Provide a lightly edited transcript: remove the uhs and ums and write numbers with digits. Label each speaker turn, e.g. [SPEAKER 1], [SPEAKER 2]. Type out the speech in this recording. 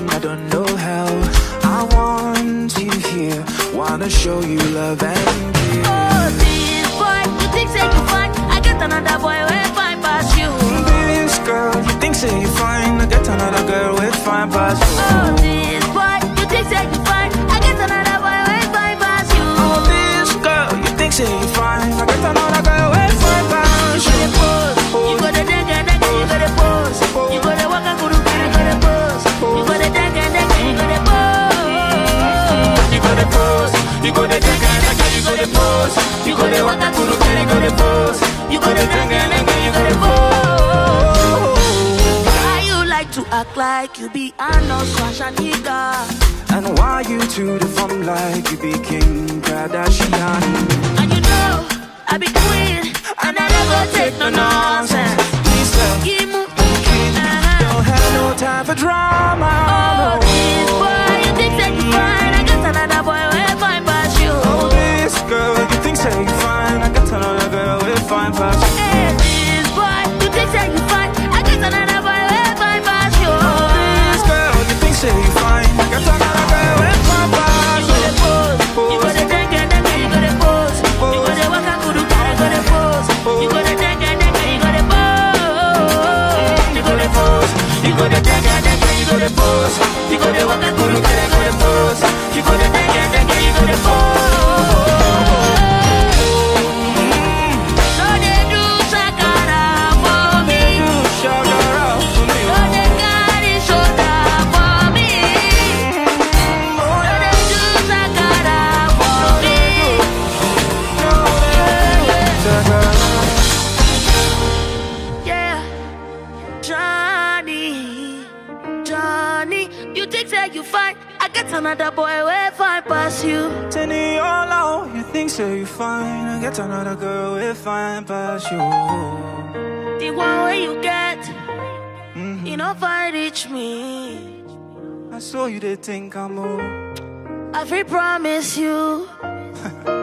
[SPEAKER 1] I don't know how. I want you here, wanna show you love and care.
[SPEAKER 2] Oh, this boy, you think say you fine? I get another boy way fine past you.
[SPEAKER 1] This girl, you think say you fine? I get another girl with fine past you.
[SPEAKER 2] Oh, this boy, you think say you fine? I get another boy way fine past you.
[SPEAKER 1] Oh, this girl, you think say you fine? I get another girl with fine past you.
[SPEAKER 2] You go to dang and dang, you go to pose. You go to walk and go to bed, you go to pose. You go to dang and dang, you go to pose.
[SPEAKER 1] You go to pose. You go to dang and dang, you go to pose. You go to walk and go to bed, you go to pose. You go to dang and dang, you go to pose.
[SPEAKER 2] Why you like to act like you be Arnold Schwarzenegger?
[SPEAKER 1] And why you two deform like you be Kim Kardashian?
[SPEAKER 2] And you know I be queen, and I never take no nonsense.
[SPEAKER 1] Lisa,
[SPEAKER 2] Give me,
[SPEAKER 1] don't have no time for drama.
[SPEAKER 2] oh, this boy, you think that you fine? I got another boy way fine past you.
[SPEAKER 1] Oh, this girl, you think say you fine? I got another girl with fine past you.
[SPEAKER 2] Hey, this boy, you think that you fine? I got another boy way fine past you.
[SPEAKER 1] Oh, this girl, you think say you fine? I got another girl with fine past you.
[SPEAKER 2] You go to dang and dang, you go to pose. You go to walk and go to bed, you go to pose. You go to dang and dang, you go to pose.
[SPEAKER 1] You go to pose. You go to dang and dang, you go to pose. You go to walk and go to bed, you go to pose. You go to dang and dang, you go to pose.
[SPEAKER 2] So they do shakara for me. So they carry shoulder for me. So they do shakara for me. Yeah, Johnny, you think that you fine? I got another boy way fine past you.
[SPEAKER 1] Tenny all out, you think so you fine? I get another girl with fine past you.
[SPEAKER 2] The one way you get, you know, fight reach me.
[SPEAKER 1] I saw you, they think I'm old.
[SPEAKER 2] I feel promise you.